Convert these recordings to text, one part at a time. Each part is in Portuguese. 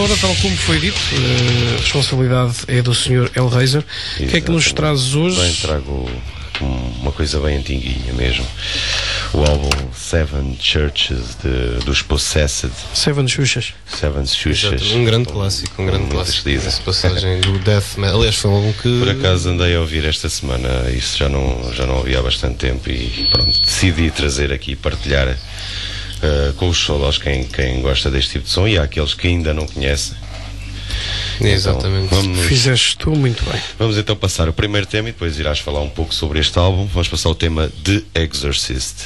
ora, tal como foi dito, a responsabilidade é do Sr. Hellraiser. O que é que nos trazes hoje? Bem, trago uma coisa bem antiguinha mesmo. O álbum Seven Churches dos Possessed. Seven Xuxas. Um grande clássico, clássico. Essa passagem do death metal. Aliás, foi um álbum que... Por acaso andei a ouvir esta semana, isso já não ouvi há bastante tempo e pronto, decidi trazer aqui e partilhar com os solos quem gosta deste tipo de som, e há aqueles que ainda não conhecem. Exatamente. Então, Fizeste tu muito bem. Vamos então passar o primeiro tema e depois irás falar um pouco sobre este álbum. Vamos passar o tema The Exorcist.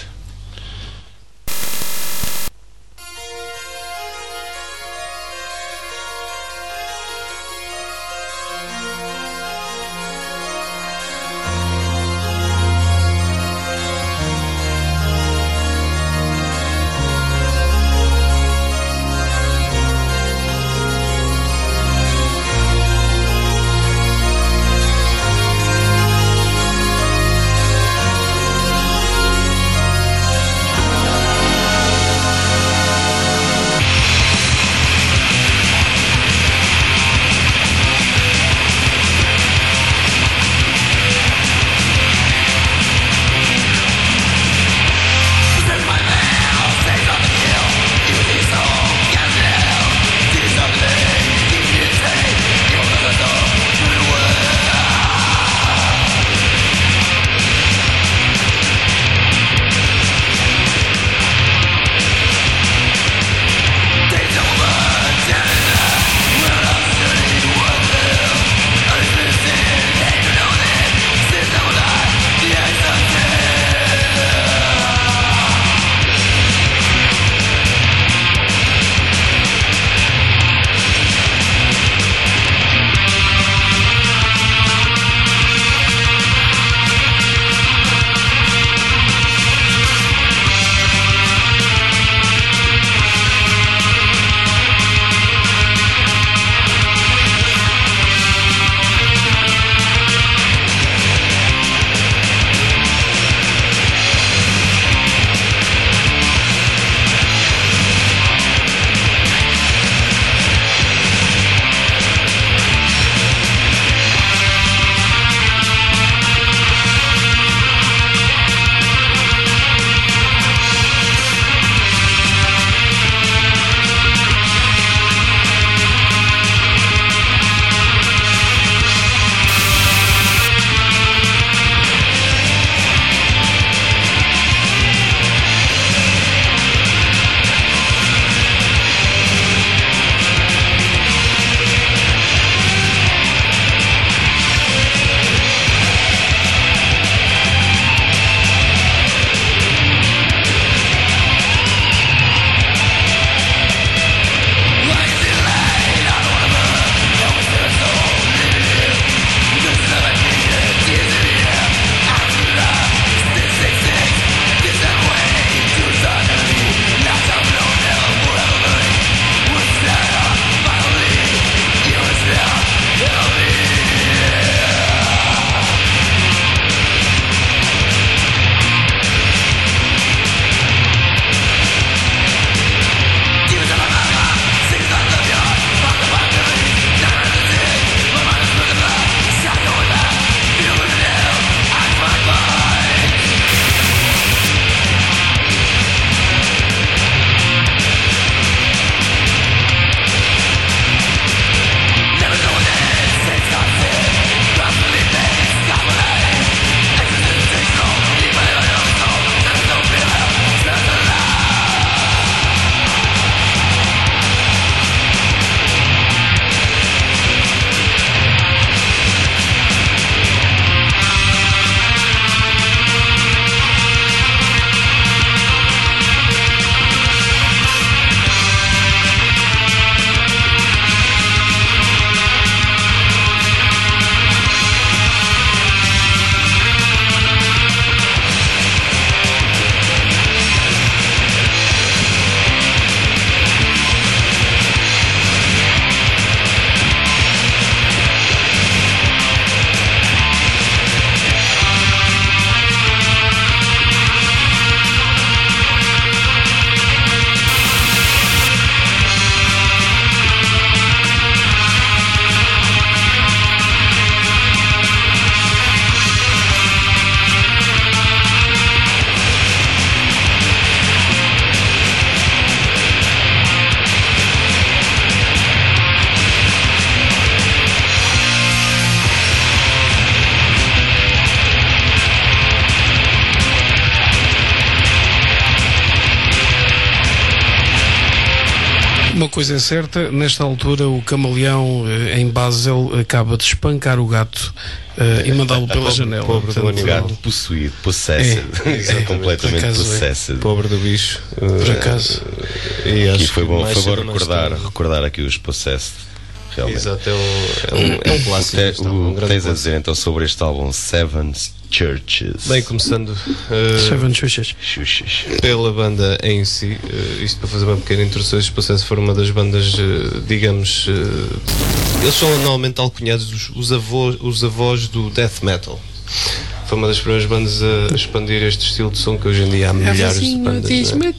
Uma coisa é certa, nesta altura o camaleão em Basel acaba de espancar o gato e mandá-lo pela janela. Pobre do animal. Gato possuído, possessed. Completamente possessed. Pobre do bicho. Por acaso. E foi bom recordar aqui os possessed. Realmente. Exato, é um clássico. Tens a dizer então sobre este álbum Seven Churches. Bem, começando Seven Churches pela banda em si, isto para fazer uma pequena introdução. Os Possessed foram uma das bandas, digamos, eles são normalmente alcunhados os avós do death metal. Foi uma das primeiras bandas a expandir este estilo de som, que hoje em dia há milhares de bandas.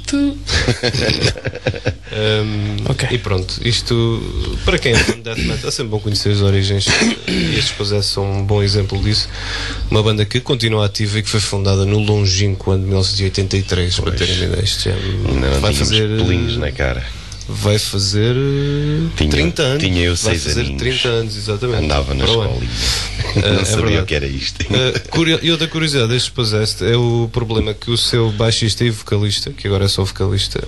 Okay. E pronto, isto para quem é fã de death metal é sempre bom conhecer as origens, e estes Possessed são um bom exemplo disso. Uma banda que continua ativa e que foi fundada no longínquo ano de 1983, para terem uma ideia. Isto já vai fazer pelinhos na cara. Vai fazer 30 anos. Tinha eu 6 anos. Vai fazer 30 anos, exatamente. Andava na escolinha. Não sabia o que era isto. E outra curiosidade destes Possessed é o problema que o seu baixista e vocalista, que agora é só vocalista,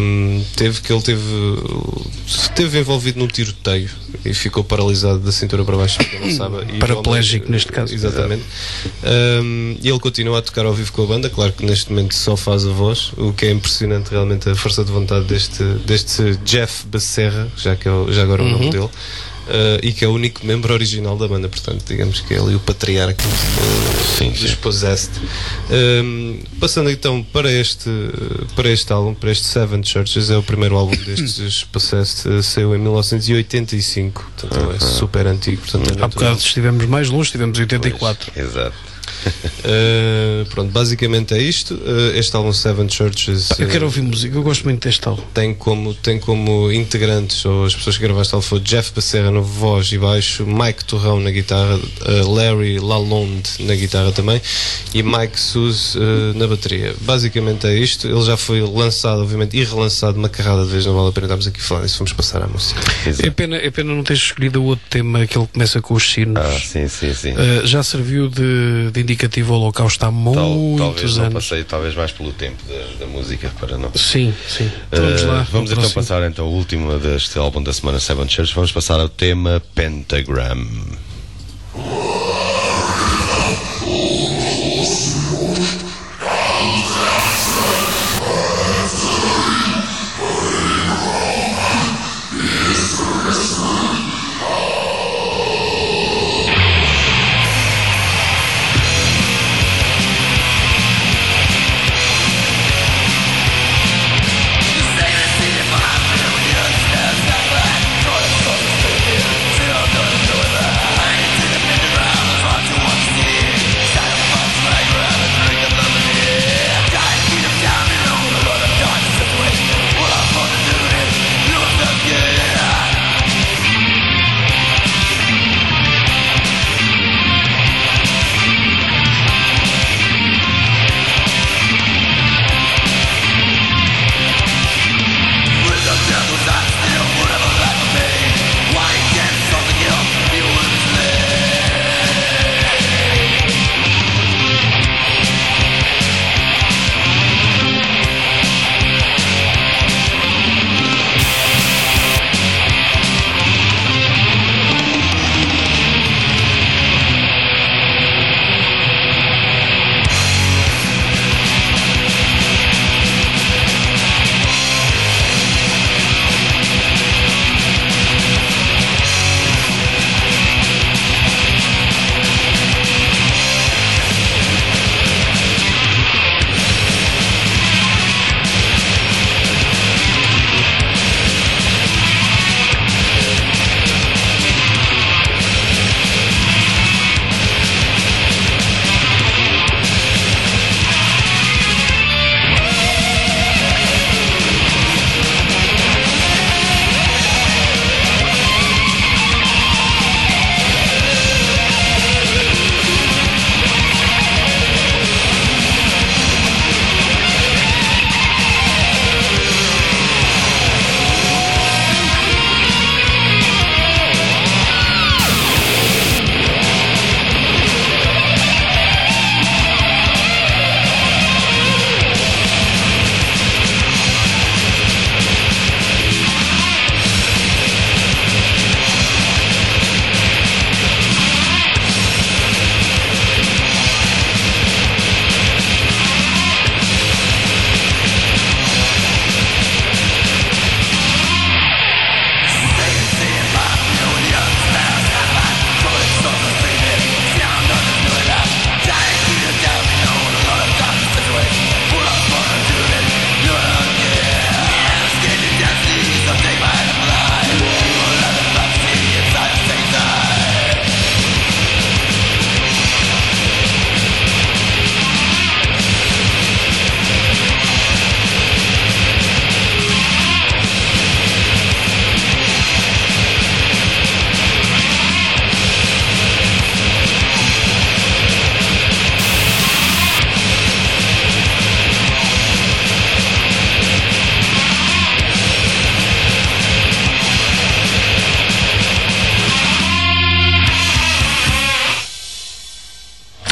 teve envolvido num tiroteio e ficou paralisado da cintura para baixo, porque não sabe. Paraplégico neste caso. Exatamente. E ele continua a tocar ao vivo com a banda. Claro que neste momento só faz a voz, o que é impressionante realmente, a força de vontade deste Jeff Becerra, já agora o nome dele. E que é o único membro original da banda, portanto, digamos que é ali o patriarca dos Possessed. Passando então para este álbum, para este Seven Churches, é o primeiro álbum destes Possessed, saiu em 1985, portanto é super antigo. Portanto, há bocado estivemos mais longe, estivemos em 84. Pois, exato. Pronto, basicamente é isto. Este álbum Seven Churches, eu quero ouvir música, eu gosto muito deste álbum. Tem como integrantes, ou as pessoas que gravaram este álbum, foi Jeff Becerra no voz e baixo, Mike Torrão na guitarra, Larry Lalonde na guitarra também, e Mike Suze na bateria. Basicamente é isto. Ele já foi lançado, obviamente, e relançado uma carrada de vezes, não vale a pena estarmos aqui a falar disso, vamos passar à música. É pena não teres escolhido o outro tema, que ele começa com os sinos. Sim. Já serviu de indicativo ao Holocausto há muitos anos. Passei talvez mais pelo tempo da música para não. Sim. Vamos lá. Vamos então passar ao último deste álbum da semana, Seven Churches. Vamos passar ao tema Pentagram.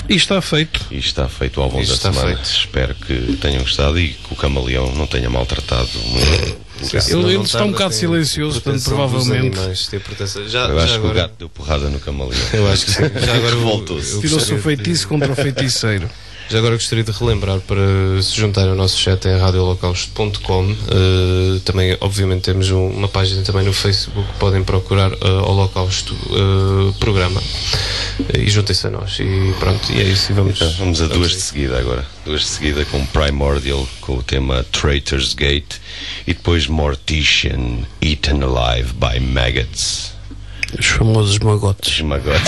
E está feito. E está feito o álbum Isto da está semana. feito. Espero que tenham gostado e que o Camaleão não tenha maltratado muito. Ele está um bocado silencioso, portanto, provavelmente. Eu acho que o gato deu porrada no Camaleão. Eu acho que sim. Já agora Voltou-se. Tirou-se o feitiço contra o feiticeiro. Já agora gostaria de relembrar para se juntarem ao nosso chat em radioholocausto.com. Também, obviamente, temos uma página também no Facebook. Podem procurar Holocausto Programa e juntem-se a nós. E pronto, e é isso. E vamos a duas de seguida agora. Duas de seguida com Primordial, com o tema Traitor's Gate, e depois Mortician, Eaten Alive by Maggots. Os famosos magotes. Magotes.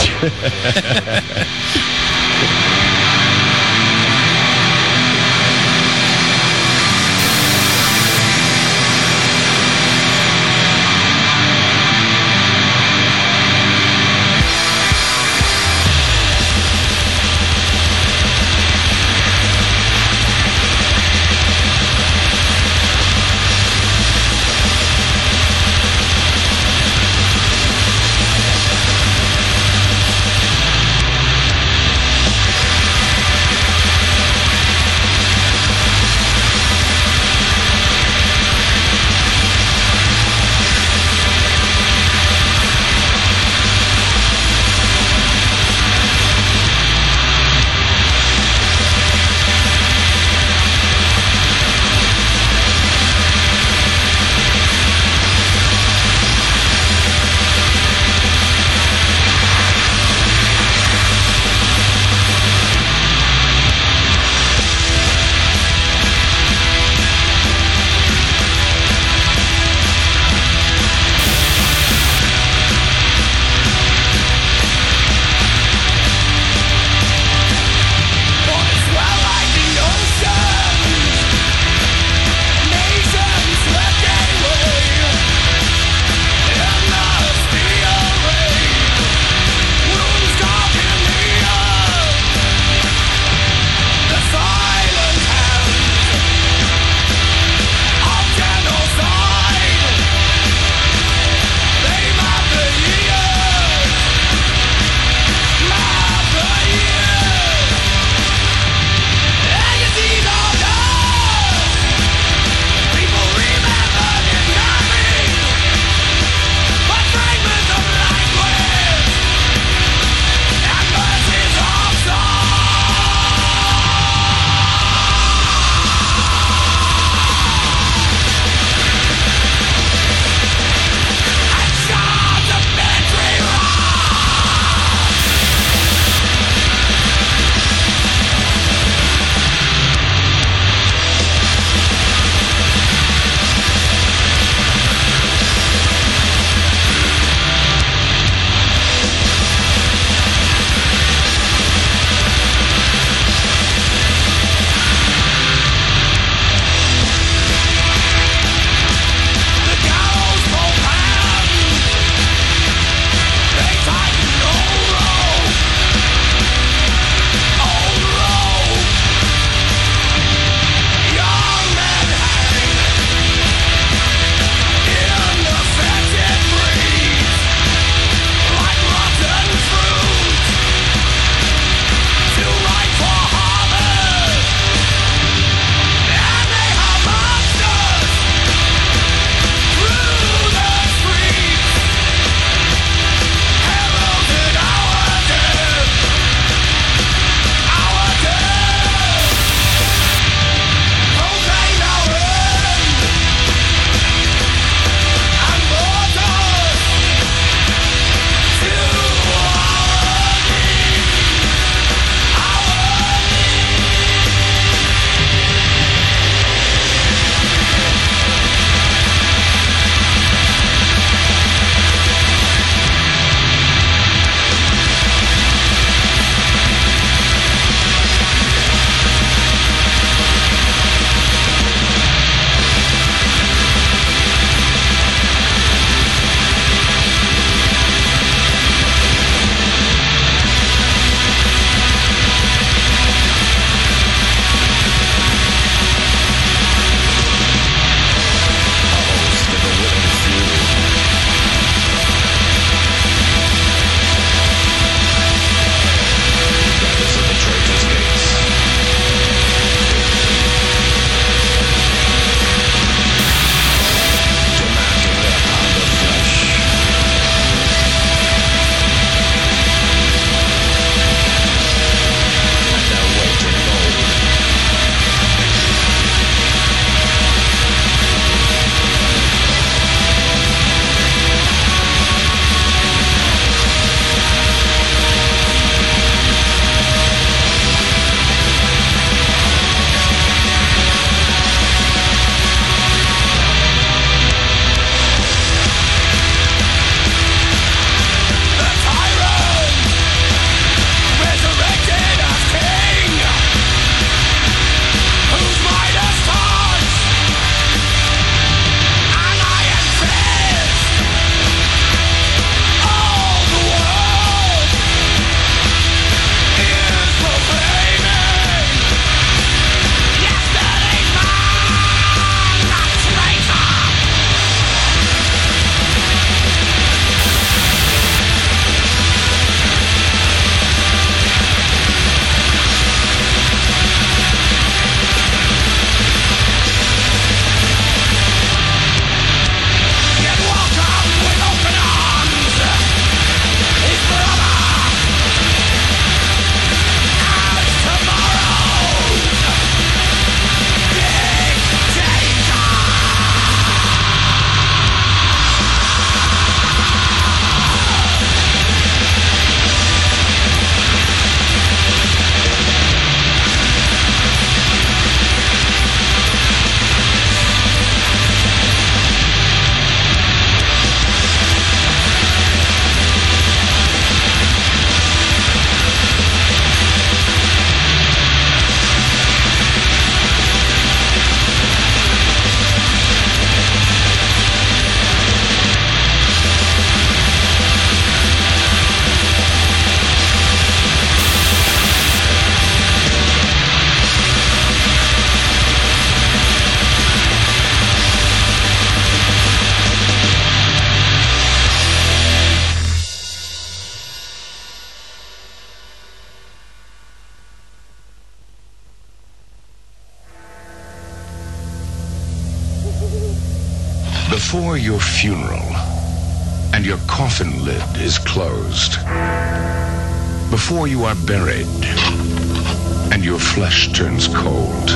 Before your funeral and your coffin lid is closed, before you are buried and your flesh turns cold,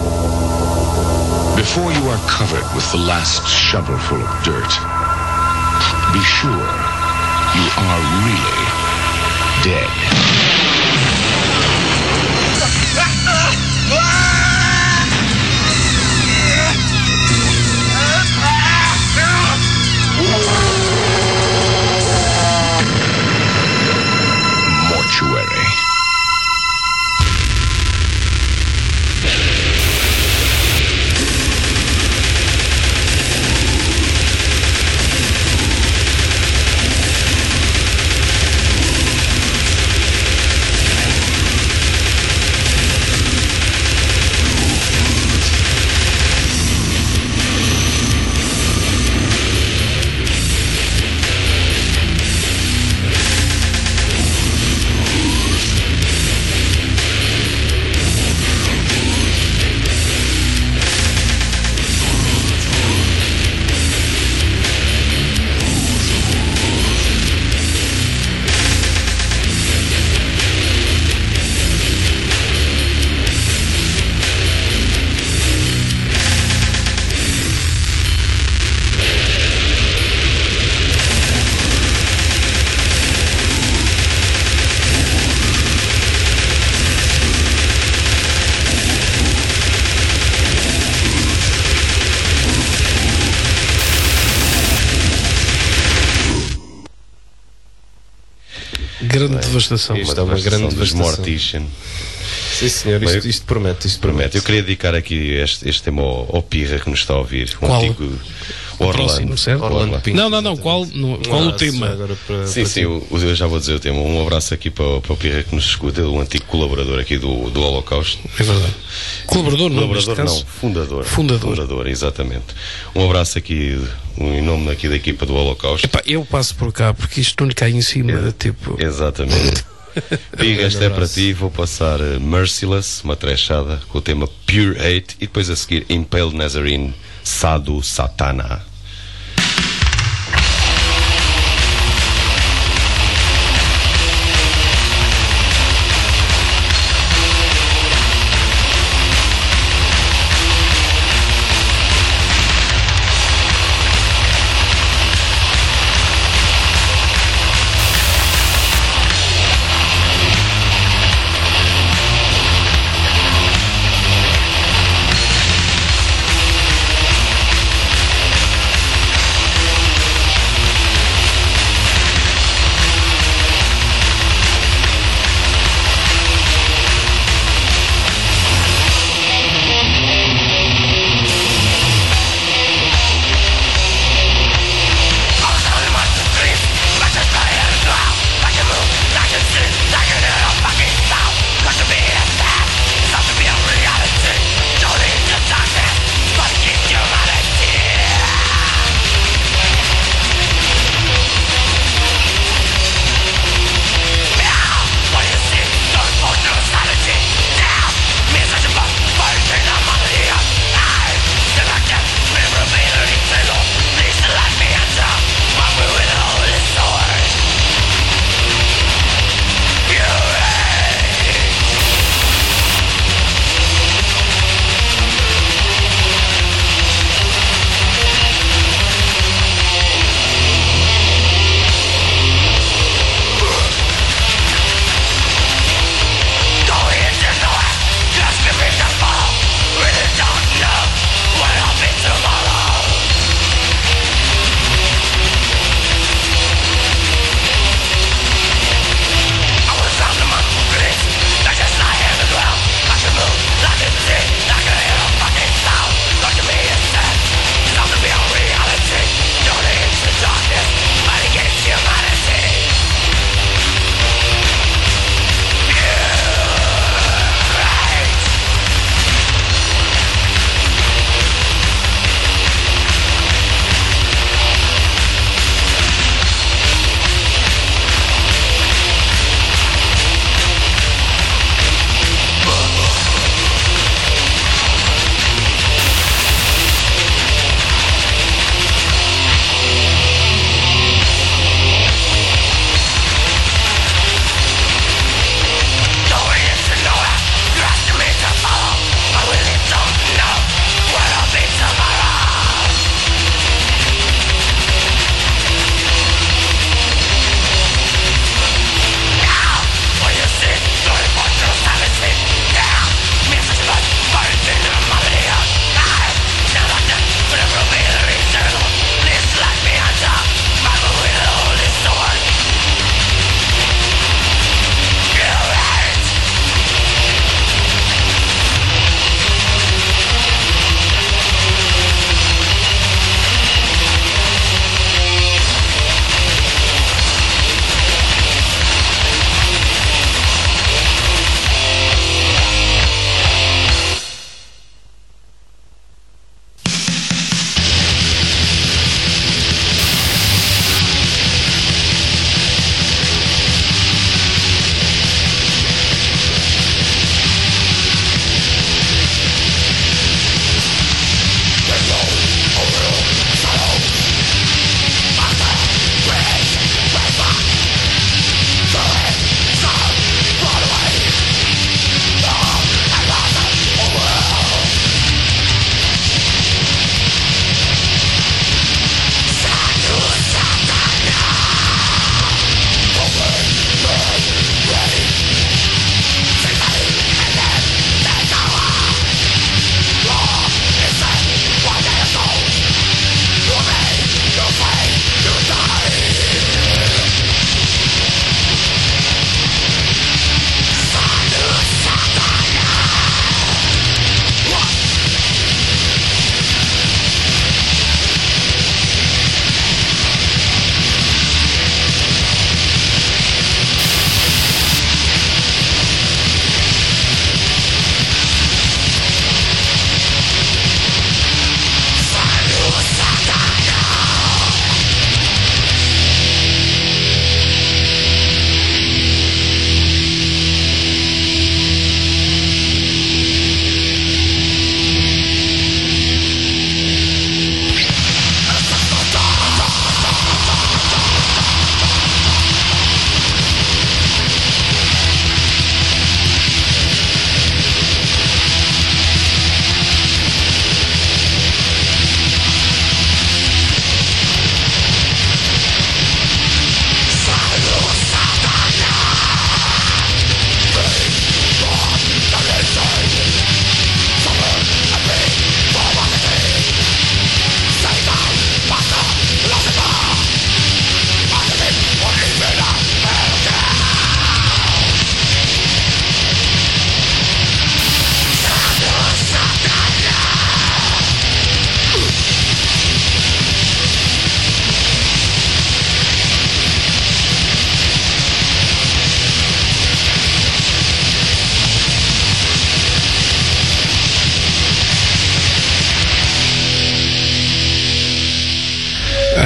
before you are covered with the last shovelful of dirt, be sure you are really dead. Mortuary. Grande devastação. Isto é uma grande devastação. Mortician. Sim, senhor, isto promete. Isto Promete. Eu queria dedicar aqui este tema ao Pirra que nos está a ouvir. Um Qual? antigo O próximo, certo? Orlando Pinto. Não. Qual o tema? Sim, eu já vou dizer o tema. Um abraço aqui para o Pirra que nos escuta, um antigo colaborador aqui do Holocausto. É verdade. Colaborador, não, neste Colaborador caso? não, fundador, exatamente. Um abraço aqui, em nome aqui da equipa do Holocausto. Epá, eu passo por cá porque isto não lhe cai em cima, tipo... Exatamente. Piga, esta é para ti. Vou passar Merciless, uma trechada com o tema Pure Hate e depois a seguir Impaled Nazarene, Sadhu Satana.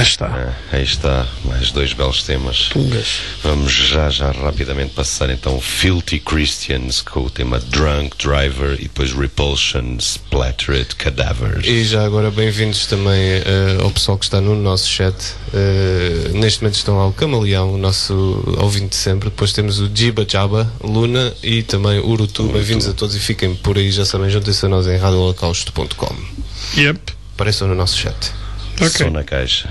Aí está, mais 2 belos temas. Pungas. Vamos já rapidamente passar então Filthy Christians com o tema Drunk Driver e depois Repulsion Splattered Cadavers. E já agora bem-vindos também ao pessoal que está no nosso chat. Neste momento estão ao Camaleão, o nosso ouvinte de sempre. Depois temos o Jiba Jaba, Luna e também Urutu. Bem-vindos a todos e fiquem por aí, já sabem, juntem-se a nós em radioholocausto.com. Yep. Apareçam no nosso chat. Ok. Som na caixa.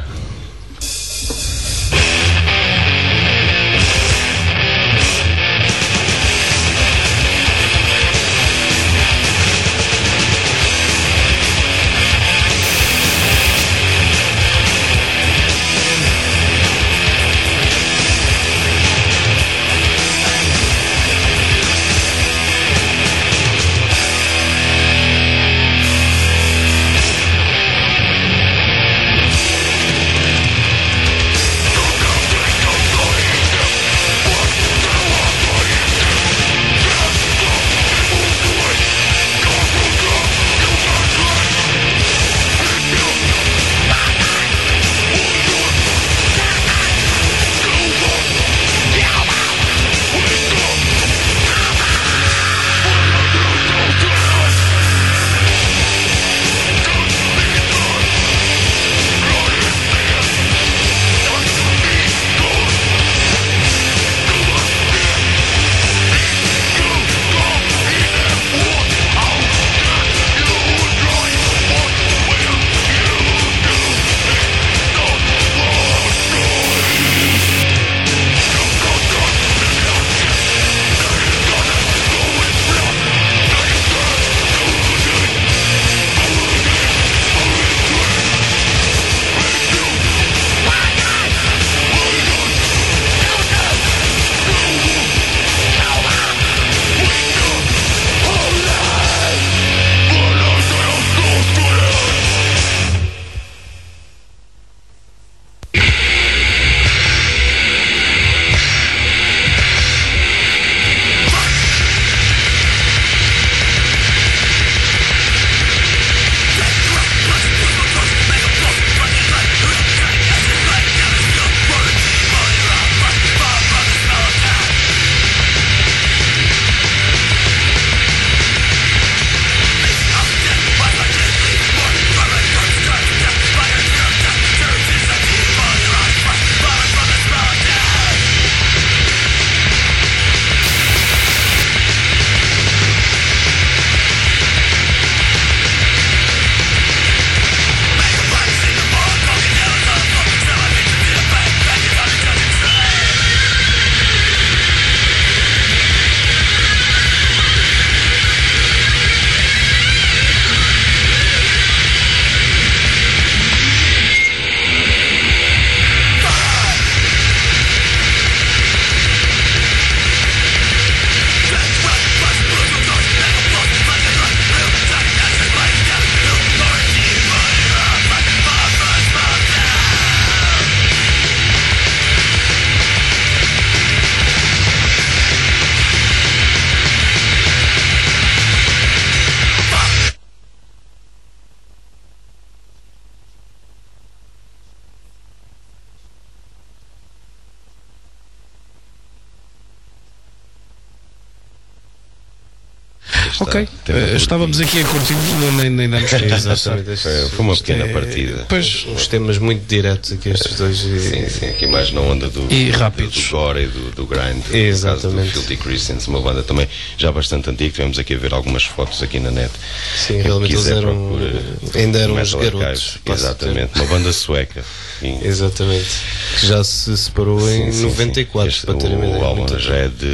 Ok, estávamos aqui a curtir, nem damos Exatamente. Foi uma pequena partida. Pois, Os temas muito diretos aqui, estes dois. Sim, aqui mais na onda do rápidos. do gore e do grind. Exatamente. No caso do Filthy Christians, uma banda também já bastante antiga. Tivemos aqui a ver algumas fotos aqui na net. Sim, realmente eles eram, ainda eram uns garotos. Exatamente, uma banda sueca. Exatamente. Que já se separou em 94, para terem uma ideia. O álbum já é de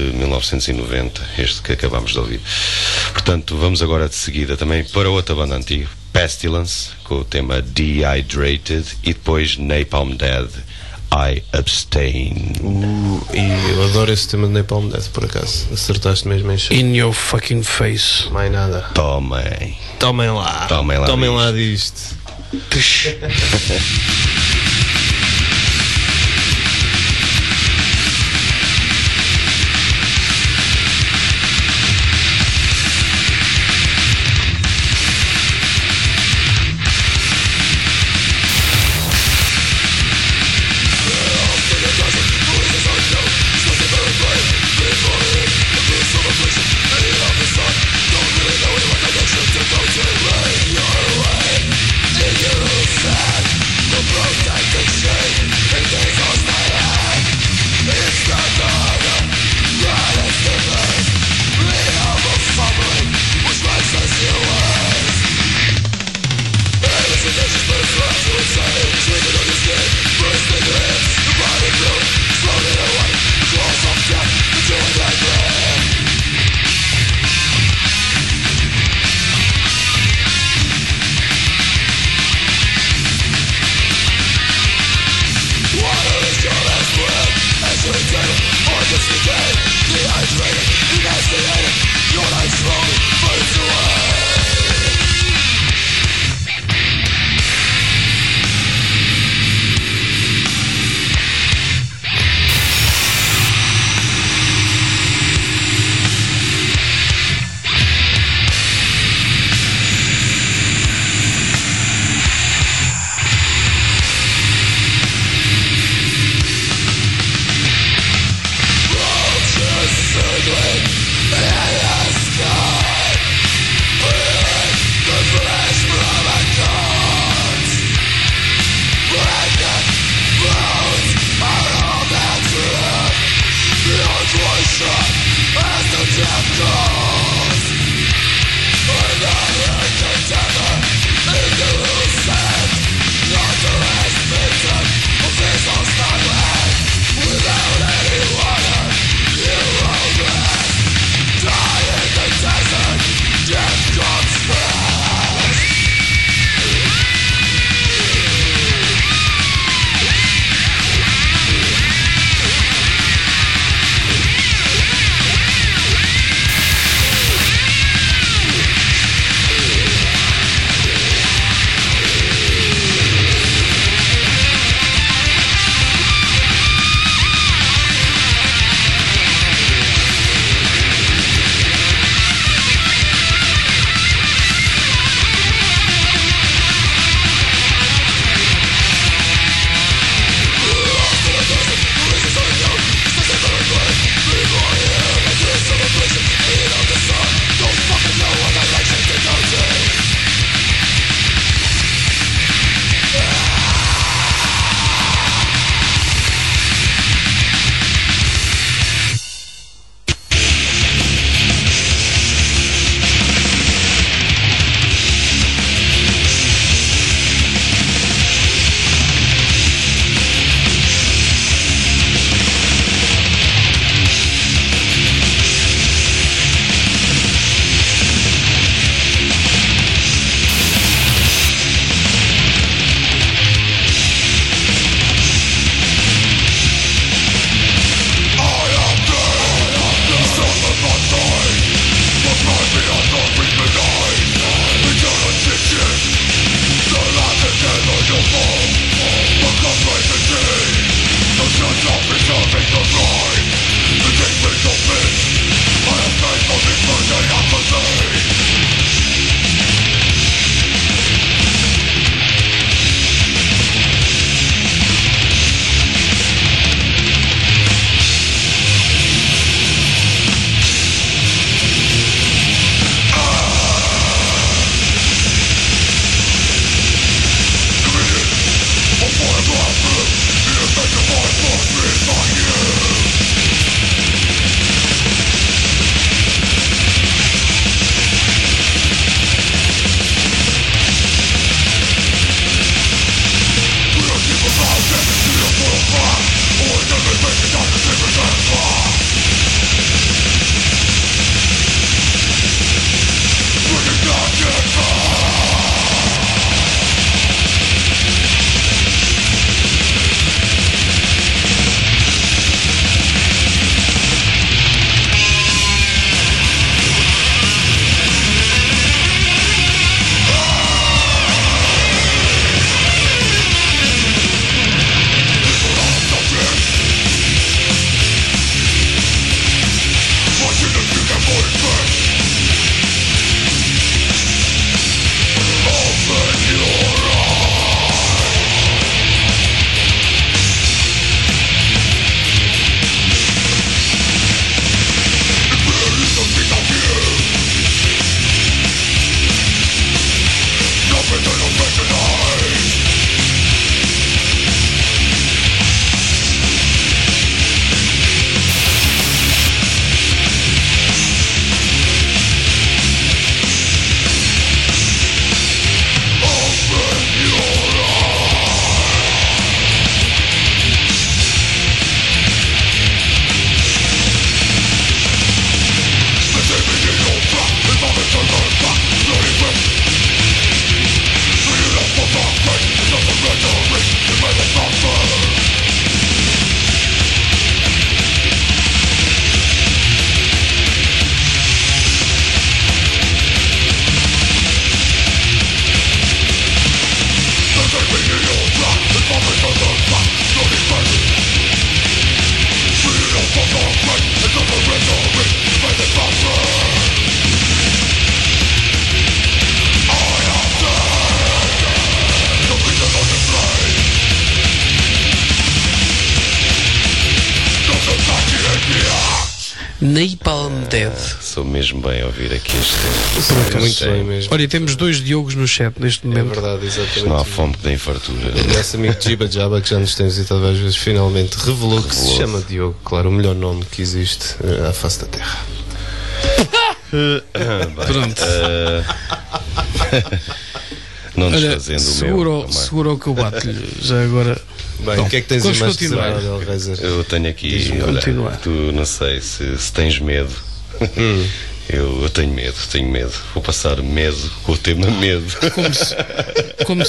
1990, este que acabámos de ouvir. Portanto, vamos agora de seguida também para outra banda antiga, Pestilence, com o tema Dehydrated, e depois Napalm Dead, I Abstain. E eu adoro esse tema de Napalm Death, por acaso. Acertaste mesmo em cheio. In your fucking face. Mais nada. Tomem lá. Tomem lá disto. Napalm Death. Sou mesmo bem a ouvir aqui este Muito bem mesmo. Olha, temos 2 Diogos no chat neste É momento. verdade, exatamente. Não há fome que dê fartura. O nosso amigo Jiba Jabba, que já nos tem visitado várias vezes, finalmente revelou que se chama Diogo. Claro, o melhor nome que existe à face da Terra. Pronto. Não Olha, desfazendo o meu. segura que eu bato-lhe. Já agora. Bem, o que é que tens vamos em mais continuar. reservado, Elreiser? Eu tenho aqui, Diz-me, olha, continua. tu não sei se tens medo. Eu tenho medo. Vou passar medo com o tema medo. Como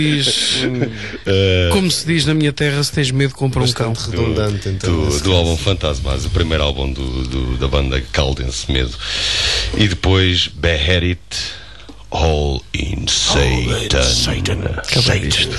se diz na minha terra, se tens medo, compra um cão. Bastante redundante, então. do álbum Fantasmas, o primeiro álbum da banda Caldense Medo. E depois Beheaded All in Satan. Acabei disto.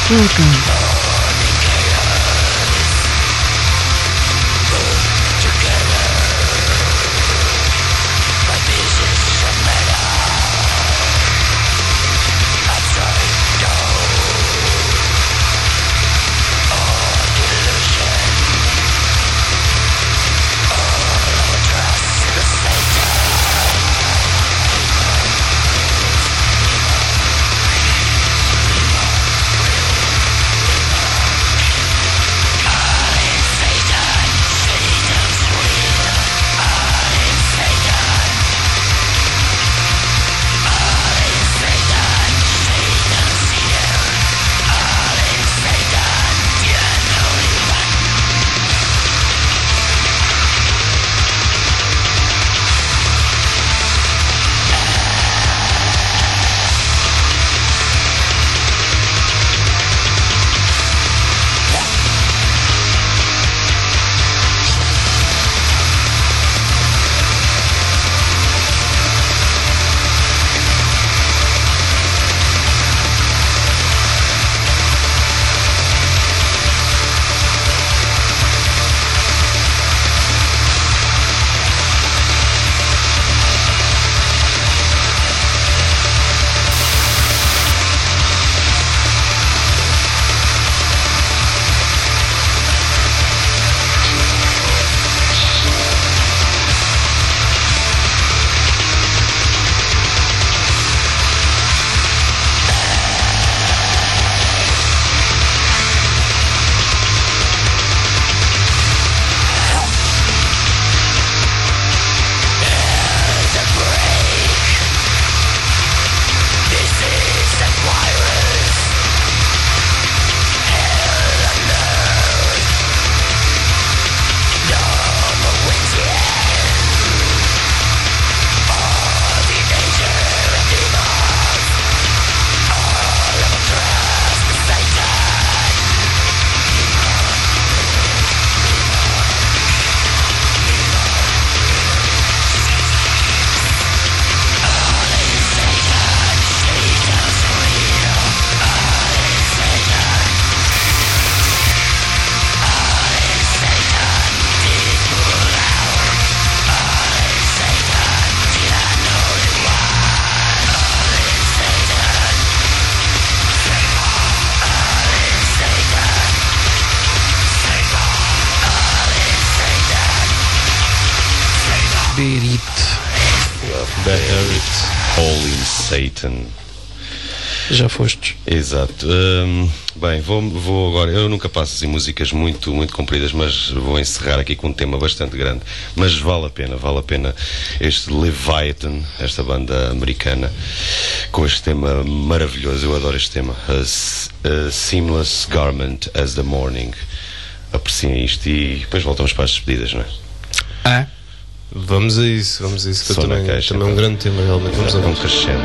Welcome. All in Satan. Já fostes. Exato. Bem, vou agora. Eu nunca passo assim músicas muito compridas, mas vou encerrar aqui com um tema bastante grande. Mas vale a pena este Leviathan, esta banda americana, com este tema maravilhoso. Eu adoro este tema. A Seamless Garment as the Morning. Apreciem isto e depois voltamos para as despedidas, não é? Vamos a isso, que Só também é um grande tema realmente. Vamos a um crescendo.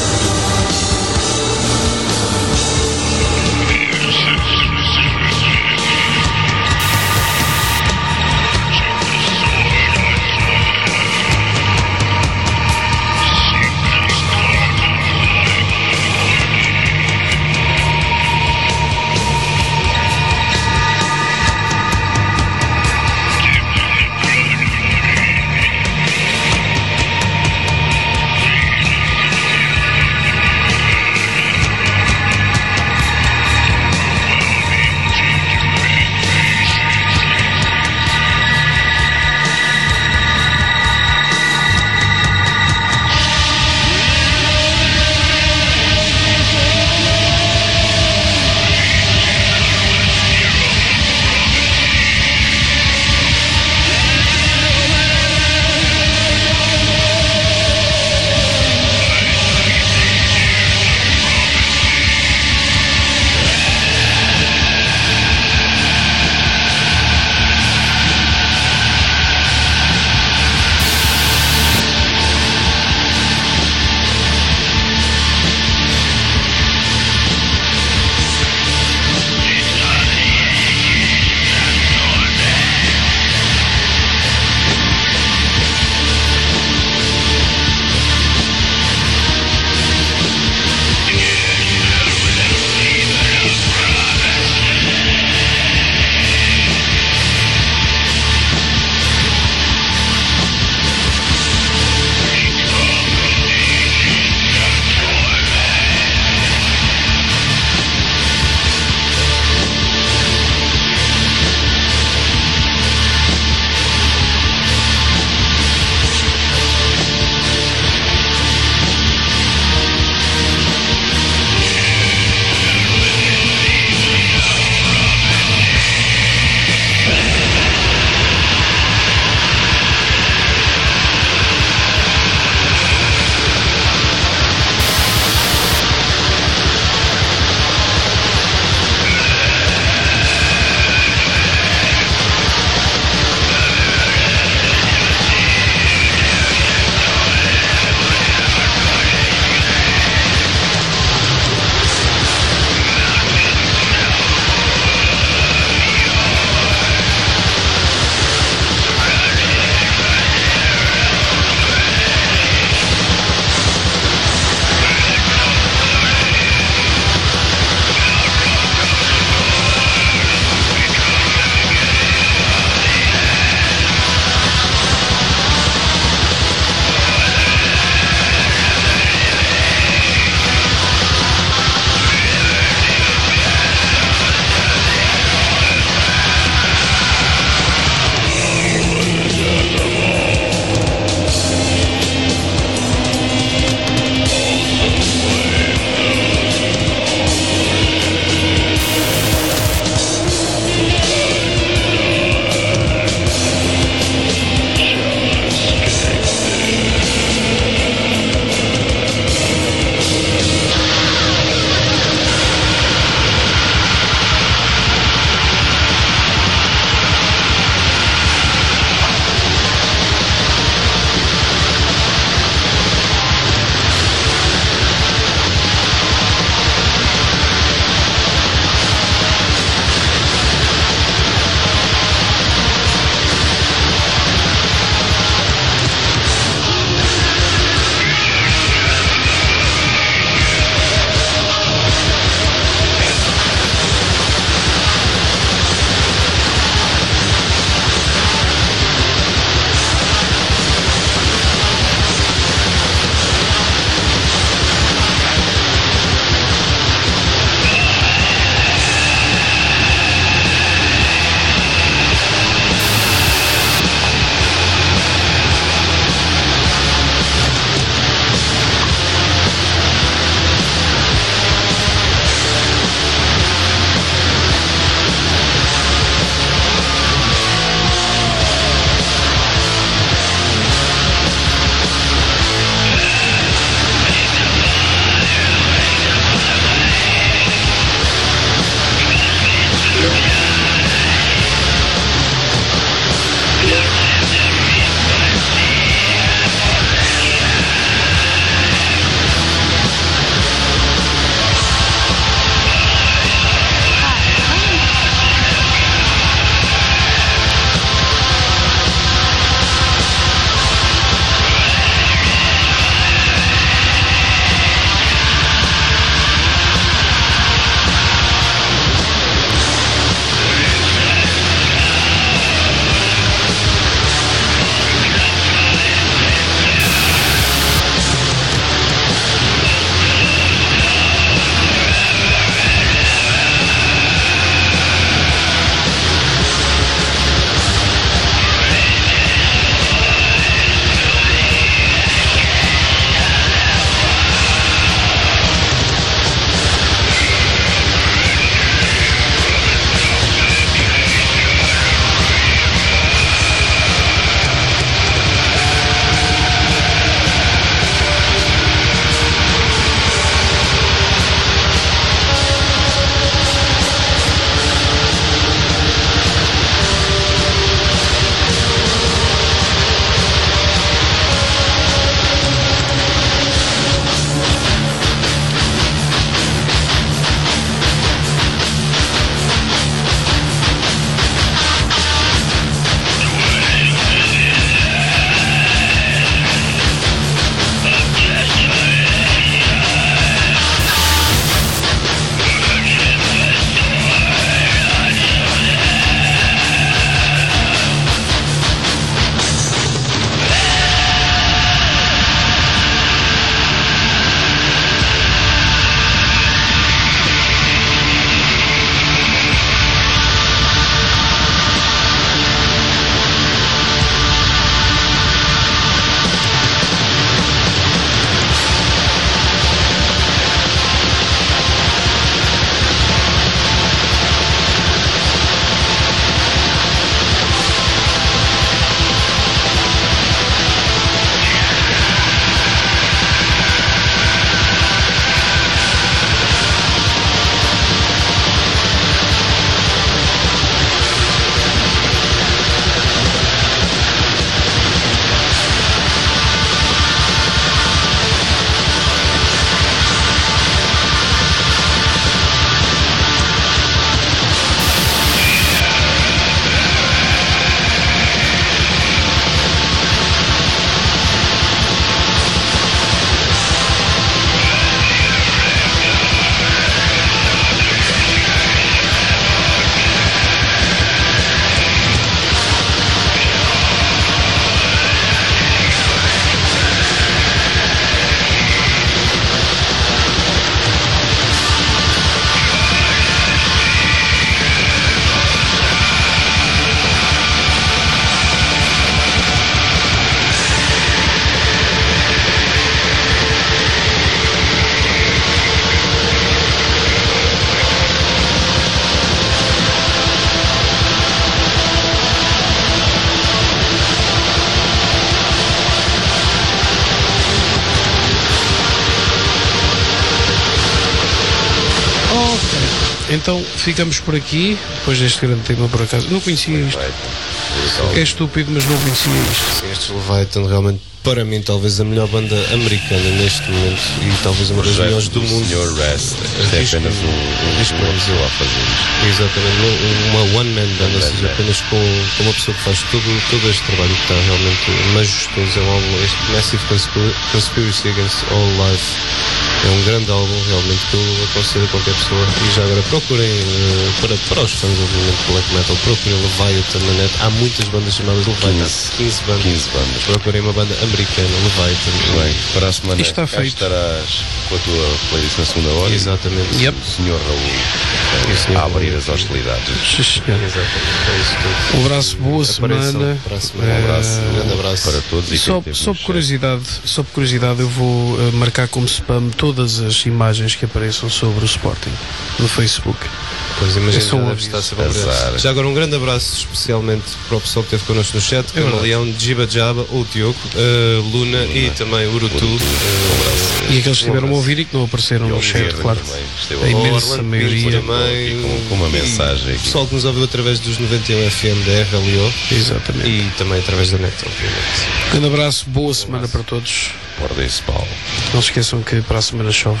então ficamos por aqui, depois deste grande tema por acaso. Não conhecia isto. É estúpido, mas não conhecia isto. Sim, estes Leviathan realmente, para mim, talvez a melhor banda americana neste momento e talvez uma das melhores do mundo. Sr. Rest, isto é apenas uma pessoa a fazer isto. Exatamente, uma one-man band, ou seja, apenas com uma pessoa que faz todo este trabalho que está realmente majestoso. É um álbum, este Massive Conspiracy Against All Life. É um grande álbum, realmente, que eu aconselho a qualquer pessoa. E já agora procurem, para os fãs, obviamente, de black metal, procurem Leviathan na net. Há muitas bandas chamadas Leviathan. 15 bandas. Procurem uma banda americana, Leviathan. Bem, para a semana está feito. Estarás com a tua playlist na segunda hora. Exatamente. Yep. O Sr. Raul a abrir as hostilidades. Exatamente, é isso tudo. Um abraço, boa semana. Para a semana. Um abraço, um grande abraço Para todos. E Só por curiosidade, eu vou marcar como spam todas as imagens que apareçam sobre o Sporting no Facebook. Pois imagino, só um já deve aviso. estar sempre obrigado. Já agora um grande abraço especialmente para o pessoal que esteve connosco no chat, Camaleão, Jiba Jaba, o Diogo, Luna e também Urutu. E aqueles que estiveram a ouvir e que não apareceram no chat, claro. A imensa maioria. Com uma mensagem O aqui. pessoal que nos ouviu através dos 91 FM da RLO. Exatamente. E também através da net, obviamente. Grande abraço, boa semana para todos. Borda esse pau. Não se esqueçam que para a semana chove.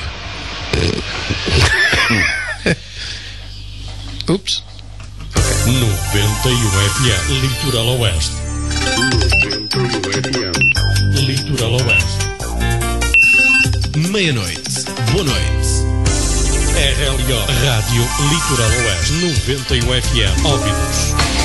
Ups. 91 FM, Litoral Oeste. Litoral Oeste. Meia-noite. Boa noite. RLO Rádio Litoral Oeste 91 FM. Óbidos.